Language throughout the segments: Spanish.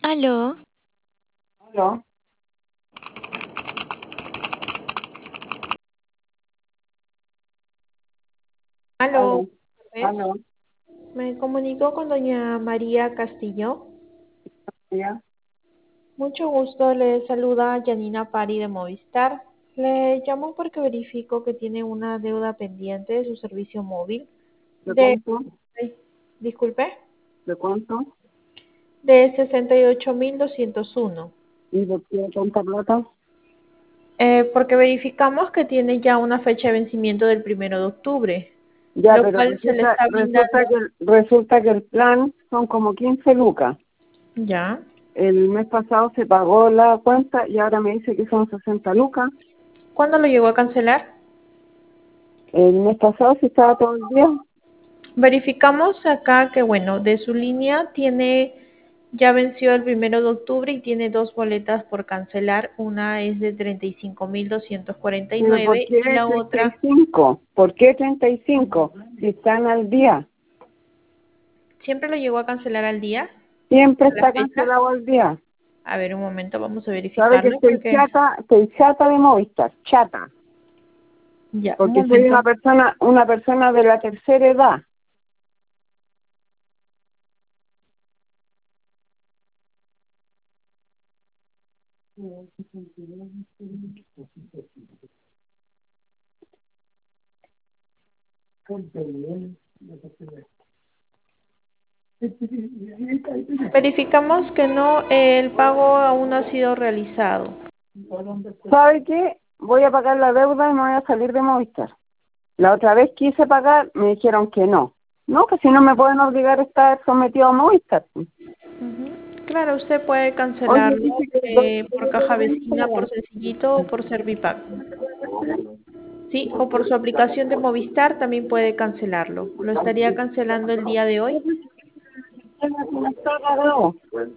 Aló, ¿Aló? Aló, ¿Aló? ¿ves? ¿Aló? Me comunico con doña María Castillo. ¿Ya? Mucho gusto, le saluda Janina Pari de Movistar. Le llamo porque verifico que tiene una deuda pendiente de su servicio móvil ¿De de, cuánto? ay, disculpe, ¿De cuánto? de 68.201. ¿Y de qué tanta plata? Porque verificamos que tiene ya una fecha de vencimiento del 1 de octubre, Ya, lo pero cual se le está brindando resulta que el plan son como 15 lucas. ya. El mes pasado se pagó la cuenta y ahora me dice que son 60 lucas. ¿Cuándo lo llegó a cancelar? El mes pasado sí estaba todo el día. Verificamos acá que, bueno, de su línea ya venció el 1 de octubre y tiene dos boletas por cancelar. Una es de Pero ¿por 35.249 qué y la treinta y otra cinco? ¿Por qué 35? Si están al día. siempre lo llegó a cancelar al día, Siempre a la está fecha. cancelado al día. A ver, un momento, vamos a ¿Sabe que verificarlo porque estoy chata de Movistar? Chata. ya, un Porque soy momento. una persona de la tercera edad. Verificamos que no, el pago aún no ha sido realizado. ¿Sabe qué? Voy a pagar la deuda y me voy a salir de Movistar. La otra vez quise pagar, me dijeron que no. No, que si no me pueden obligar a estar sometido a Movistar. Ujú. Claro, usted puede Oye, cancelarlo dice que por caja vecina, por Sencillito o por Servipago. Sí, o por su aplicación de Movistar también puede cancelarlo. ¿Lo estaría cancelando el día de hoy? no está pagado.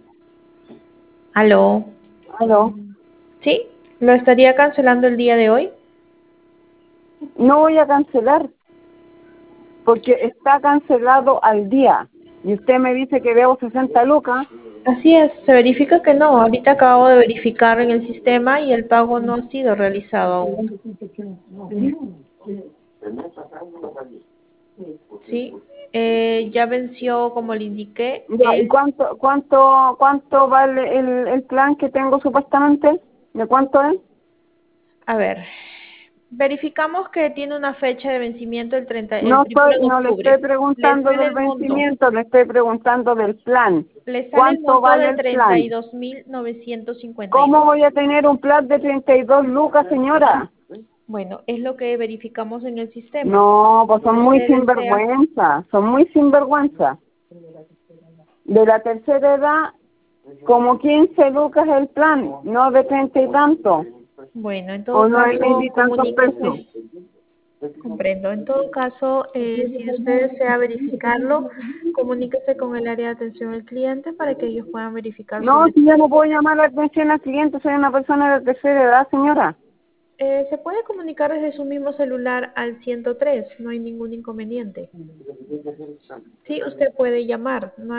¿Aló? Aló. ¿Sí? ¿Lo estaría cancelando el día de hoy? No voy a cancelar porque está cancelado al día. Y usted me dice que debo 60 lucas. Así es, se verifica que no. Ahorita acabo de verificar en el sistema y el pago no ha sido realizado aún. Sí, ya venció, como le indiqué, Ya, ¿y cuánto vale el plan que tengo supuestamente? ¿De cuánto es? a ver, verificamos que tiene una fecha de vencimiento el primero de No le estoy octubre. Le preguntando sale del el monto. vencimiento, le estoy preguntando del plan. Le sale el ¿Cuánto monto vale de el treinta plan? y dos mil novecientos cincuenta y ¿Cómo dos. voy a tener un plan de 32 lucas, señora? Bueno, es lo que verificamos en el sistema. No, pues Si son muy usted desea, sinvergüenza, son muy sinvergüenza. De la tercera edad, como 15 lucas el plan, no de 30 y tanto, bueno, en o todo 9.000 caso, y tantos pesos. comuníquese. Comprendo. En todo caso, si usted desea verificarlo, comuníquese con el área de atención al cliente para que ellos puedan verificar su No, si yo no reclamo. puedo llamar la atención al cliente, soy una persona de tercera edad, señora. Se puede comunicar desde su mismo celular al 103, no hay ningún inconveniente. Sí, usted puede llamar. No